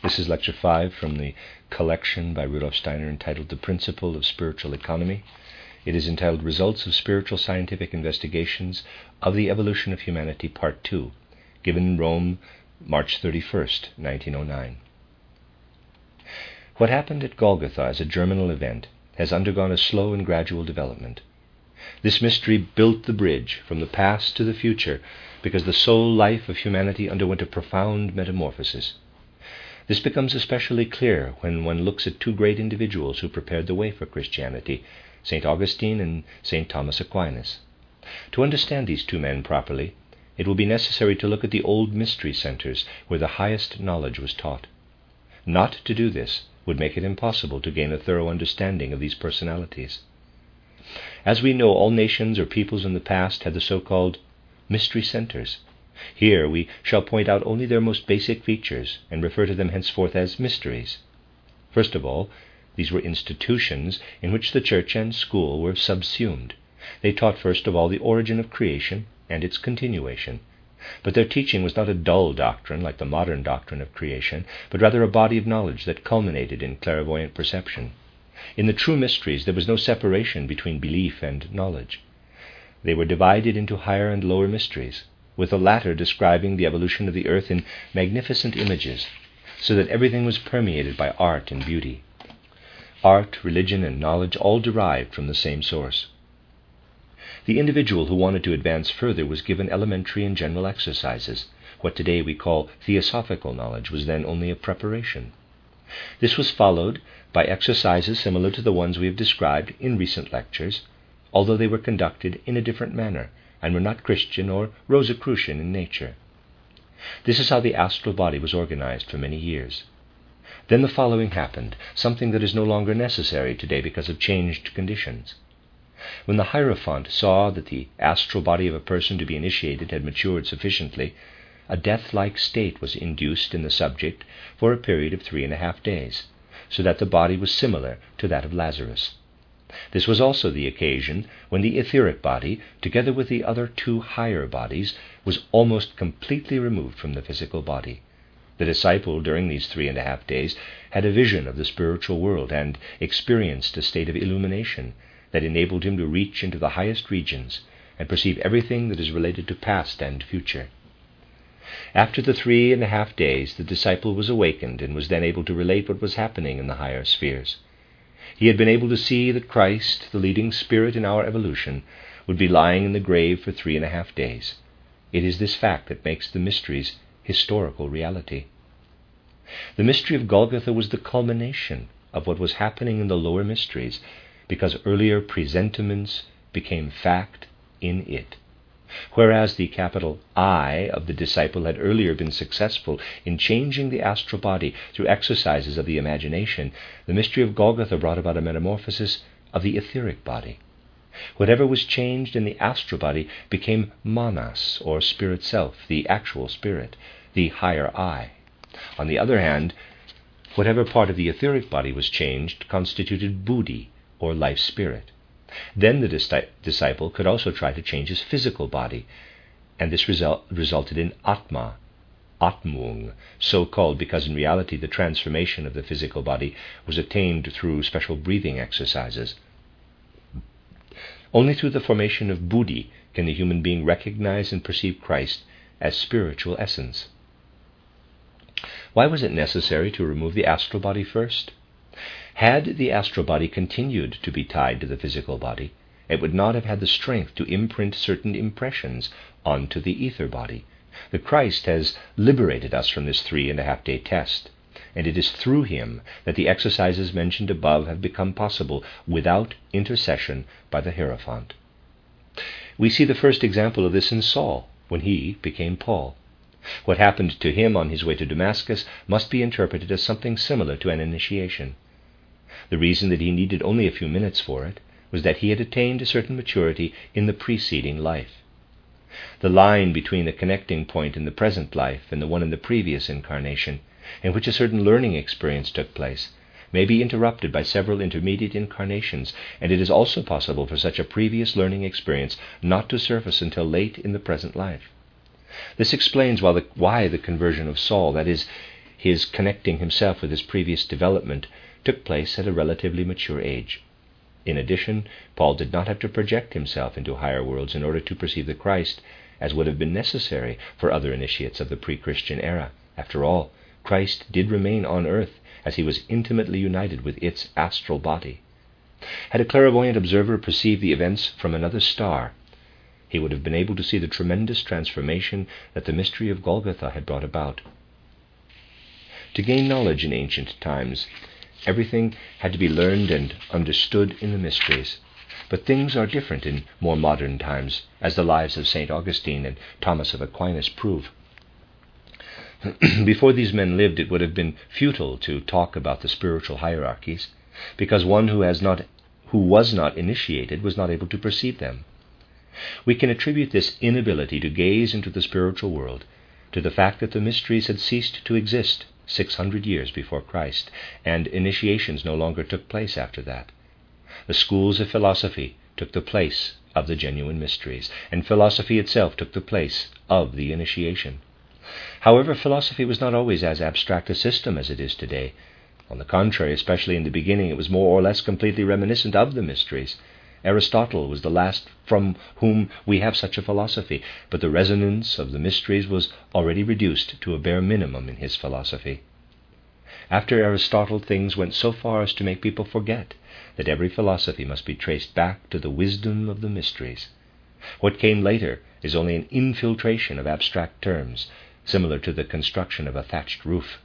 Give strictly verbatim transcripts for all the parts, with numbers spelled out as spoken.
This is Lecture five from the collection by Rudolf Steiner entitled The Principle of Spiritual Economy. It is entitled Results of Spiritual Scientific Investigations of the Evolution of Humanity, Part two, given in Rome, March thirty-first, nineteen oh nine. What happened at Golgotha as a germinal event has undergone a slow and gradual development. This mystery built the bridge from the past to the future because the soul life of humanity underwent a profound metamorphosis. This becomes especially clear when one looks at two great individuals who prepared the way for Christianity, Saint Augustine and Saint Thomas Aquinas. To understand these two men properly, it will be necessary to look at the old mystery centers where the highest knowledge was taught. Not to do this would make it impossible to gain a thorough understanding of these personalities. As we know, all nations or peoples in the past had the so-called mystery centers. Here we shall point out only their most basic features and refer to them henceforth as mysteries. First of all, these were institutions in which the church and school were subsumed. They taught first of all the origin of creation and its continuation. But their teaching was not a dull doctrine like the modern doctrine of creation, but rather a body of knowledge that culminated in clairvoyant perception. In the true mysteries there was no separation between belief and knowledge. They were divided into higher and lower mysteries, with the latter describing the evolution of the earth in magnificent images, so that everything was permeated by art and beauty. Art, religion, and knowledge all derived from the same source. The individual who wanted to advance further was given elementary and general exercises. What today we call theosophical knowledge was then only a preparation. This was followed by exercises similar to the ones we have described in recent lectures, although they were conducted in a different manner and were not Christian or Rosicrucian in nature. This is how the astral body was organized for many years. Then the following happened, something that is no longer necessary today because of changed conditions. When the Hierophant saw that the astral body of a person to be initiated had matured sufficiently, a death-like state was induced in the subject for a period of three and a half days, so that the body was similar to that of Lazarus. This was also the occasion when the etheric body, together with the other two higher bodies, was almost completely removed from the physical body. The disciple, during these three and a half days, had a vision of the spiritual world and experienced a state of illumination that enabled him to reach into the highest regions and perceive everything that is related to past and future. After the three and a half days, the disciple was awakened and was then able to relate what was happening in the higher spheres. He had been able to see that Christ, the leading spirit in our evolution, would be lying in the grave for three and a half days. It is this fact that makes the mysteries historical reality. The mystery of Golgotha was the culmination of what was happening in the lower mysteries, because earlier presentiments became fact in it. Whereas the capital I of the disciple had earlier been successful in changing the astral body through exercises of the imagination, the mystery of Golgotha brought about a metamorphosis of the etheric body. Whatever was changed in the astral body became manas, or spirit self, the actual spirit, the higher I. On the other hand, whatever part of the etheric body was changed constituted buddhi, or life spirit. Then the dis- disciple could also try to change his physical body, and this result resulted in Atma, Atmung, so called because in reality the transformation of the physical body was attained through special breathing exercises. Only through the formation of buddhi can the human being recognize and perceive Christ as spiritual essence. Why was it necessary to remove the astral body first? Had the astral body continued to be tied to the physical body, it would not have had the strength to imprint certain impressions onto the ether body. The Christ has liberated us from this three and a half day test, and it is through him that the exercises mentioned above have become possible without intercession by the Hierophant. We see the first example of this in Saul, when he became Paul. What happened to him on his way to Damascus must be interpreted as something similar to an initiation. The reason that he needed only a few minutes for it was that he had attained a certain maturity in the preceding life. The line between the connecting point in the present life and the one in the previous incarnation, in which a certain learning experience took place, may be interrupted by several intermediate incarnations, and it is also possible for such a previous learning experience not to surface until late in the present life. This explains why the, why the conversion of Saul, that is, his connecting himself with his previous development took place at a relatively mature age. In addition, Paul did not have to project himself into higher worlds in order to perceive the Christ, as would have been necessary for other initiates of the pre-Christian era. After all, Christ did remain on earth, as he was intimately united with its astral body. Had a clairvoyant observer perceived the events from another star, he would have been able to see the tremendous transformation that the mystery of Golgotha had brought about. To gain knowledge in ancient times, everything had to be learned and understood in the mysteries. But things are different in more modern times, as the lives of Saint Augustine and Thomas of Aquinas prove. Before these men lived, it would have been futile to talk about the spiritual hierarchies, because one who has not, who was not initiated was not able to perceive them. We can attribute this inability to gaze into the spiritual world to the fact that the mysteries had ceased to exist six hundred years before Christ, and initiations no longer took place after that. The schools of philosophy took the place of the genuine mysteries, and philosophy itself took the place of the initiation. However, philosophy was not always as abstract a system as it is today. On the contrary, especially in the beginning, it was more or less completely reminiscent of the mysteries. Aristotle was the last from whom we have such a philosophy, but the resonance of the mysteries was already reduced to a bare minimum in his philosophy. After Aristotle, things went so far as to make people forget that every philosophy must be traced back to the wisdom of the mysteries. What came later is only an infiltration of abstract terms, similar to the construction of a thatched roof.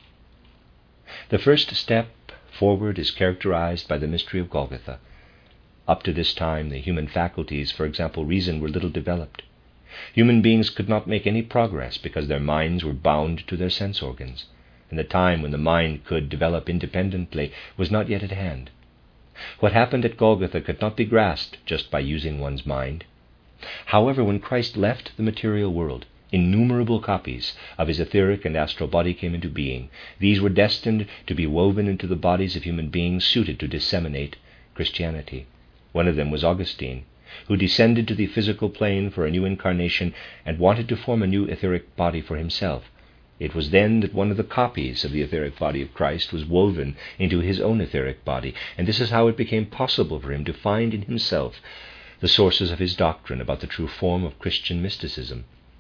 The first step forward is characterized by the mystery of Golgotha. Up to this time, the human faculties, for example, reason, were little developed. Human beings could not make any progress because their minds were bound to their sense organs, and the time when the mind could develop independently was not yet at hand. What happened at Golgotha could not be grasped just by using one's mind. However, when Christ left the material world, innumerable copies of his etheric and astral body came into being. These were destined to be woven into the bodies of human beings suited to disseminate Christianity. One of them was Augustine, who descended to the physical plane for a new incarnation and wanted to form a new etheric body for himself. It was then that one of the copies of the etheric body of Christ was woven into his own etheric body, and this is how it became possible for him to find in himself the sources of his doctrine about the true form of Christian mysticism.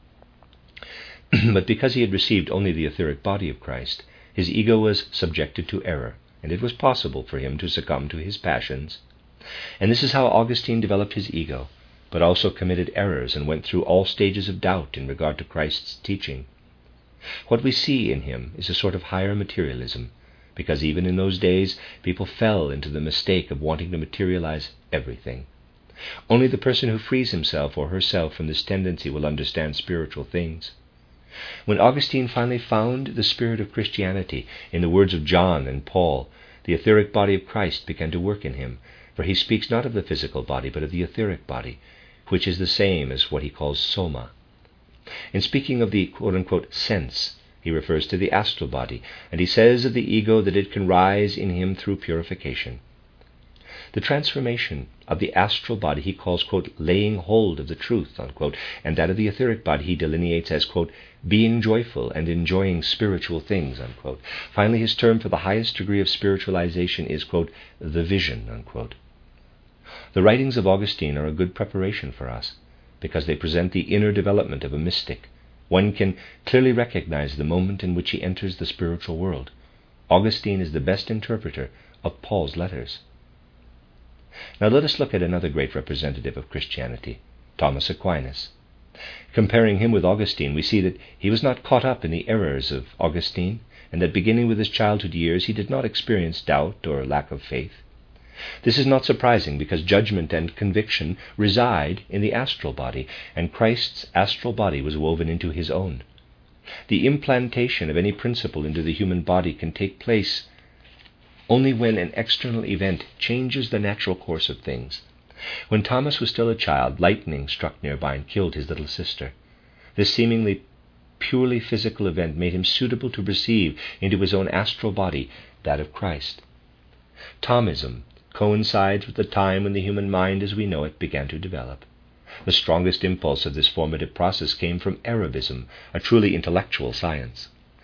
But because he had received only the etheric body of Christ, his ego was subjected to error, and it was possible for him to succumb to his passions. And this is how Augustine developed his ego, but also committed errors and went through all stages of doubt in regard to Christ's teaching. What we see in him is a sort of higher materialism, because even in those days people fell into the mistake of wanting to materialize everything. Only the person who frees himself or herself from this tendency will understand spiritual things. When Augustine finally found the spirit of Christianity, in the words of John and Paul, the etheric body of Christ began to work in him, for he speaks not of the physical body, but of the etheric body, which is the same as what he calls soma. In speaking of the quote-unquote sense, he refers to the astral body, and he says of the ego that it can rise in him through purification. The transformation of the astral body he calls, quote, laying hold of the truth, unquote, and that of the etheric body he delineates as, quote, being joyful and enjoying spiritual things, unquote. Finally, his term for the highest degree of spiritualization is, quote, the vision, unquote. The writings of Augustine are a good preparation for us, because they present the inner development of a mystic. One can clearly recognize the moment in which he enters the spiritual world. Augustine is the best interpreter of Paul's letters. Now let us look at another great representative of Christianity, Thomas Aquinas. Comparing him with Augustine, we see that he was not caught up in the errors of Augustine, and that beginning with his childhood years he did not experience doubt or lack of faith. This is not surprising, because judgment and conviction reside in the astral body, and Christ's astral body was woven into his own. The implantation of any principle into the human body can take place only when an external event changes the natural course of things. When Thomas was still a child, lightning struck nearby and killed his little sister. This seemingly purely physical event made him suitable to receive into his own astral body that of Christ. Thomism coincides with the time when the human mind as we know it began to develop. The strongest impulse of this formative process came from Arabism, a truly intellectual science.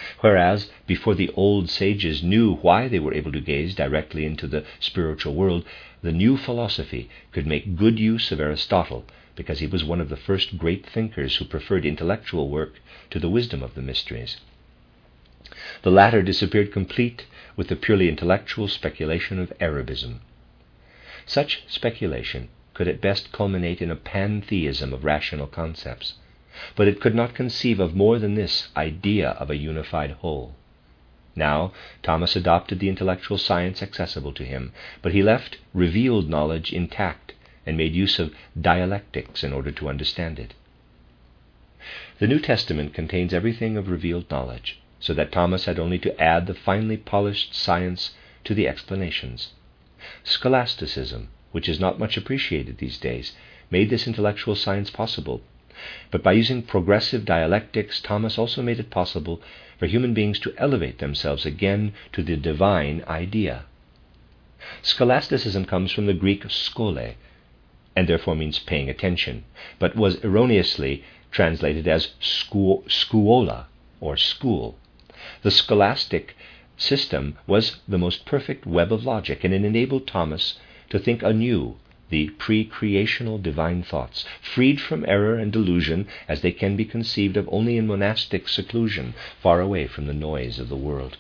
Whereas, before the old sages knew why they were able to gaze directly into the spiritual world, the new philosophy could make good use of Aristotle, because he was one of the first great thinkers who preferred intellectual work to the wisdom of the mysteries. The latter disappeared complete with the purely intellectual speculation of Arabism. Such speculation could at best culminate in a pantheism of rational concepts, but it could not conceive of more than this idea of a unified whole. Now, Thomas adopted the intellectual science accessible to him, but he left revealed knowledge intact and made use of dialectics in order to understand it. The New Testament contains everything of revealed knowledge, so that Thomas had only to add the finely polished science to the explanations. Scholasticism, which is not much appreciated these days, made this intellectual science possible. But by using progressive dialectics, Thomas also made it possible for human beings to elevate themselves again to the divine idea. Scholasticism comes from the Greek skole, and therefore means paying attention, but was erroneously translated as sku- skuola, or school. The scholastic system was the most perfect web of logic, and it enabled Thomas to think anew the pre-creational divine thoughts, freed from error and delusion as they can be conceived of only in monastic seclusion, far away from the noise of the world.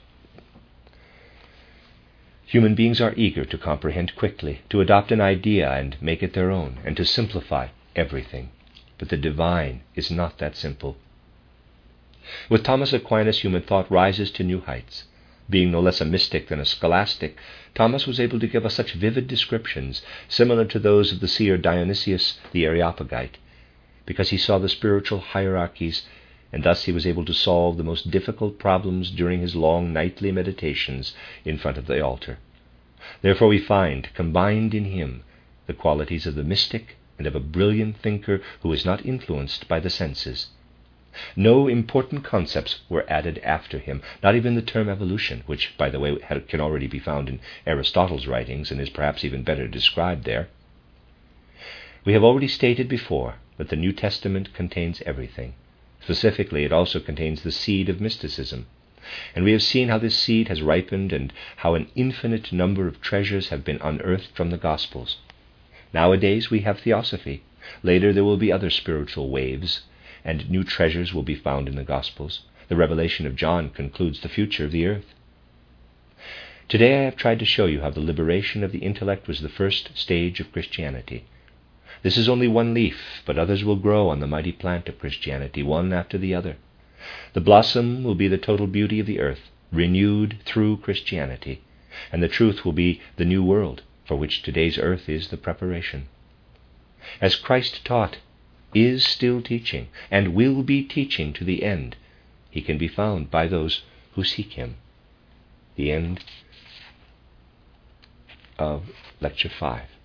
Human beings are eager to comprehend quickly, to adopt an idea and make it their own, and to simplify everything. But the divine is not that simple. With Thomas Aquinas, human thought rises to new heights. Being no less a mystic than a scholastic, Thomas was able to give us such vivid descriptions, similar to those of the seer Dionysius the Areopagite, because he saw the spiritual hierarchies, and thus he was able to solve the most difficult problems during his long nightly meditations in front of the altar. Therefore we find, combined in him, the qualities of the mystic and of a brilliant thinker who is not influenced by the senses. No important concepts were added after him, not even the term evolution, which, by the way, can already be found in Aristotle's writings and is perhaps even better described there. We have already stated before that the New Testament contains everything. Specifically, it also contains the seed of mysticism. And we have seen how this seed has ripened and how an infinite number of treasures have been unearthed from the Gospels. Nowadays we have theosophy. Later there will be other spiritual waves, and new treasures will be found in the Gospels. The revelation of John concludes the future of the earth. Today I have tried to show you how the liberation of the intellect was the first stage of Christianity. This is only one leaf, but others will grow on the mighty plant of Christianity, one after the other. The blossom will be the total beauty of the earth, renewed through Christianity, and the truth will be the new world, for which today's earth is the preparation. As Christ taught, is still teaching, and will be teaching to the end, he can be found by those who seek him. The end of Lecture five.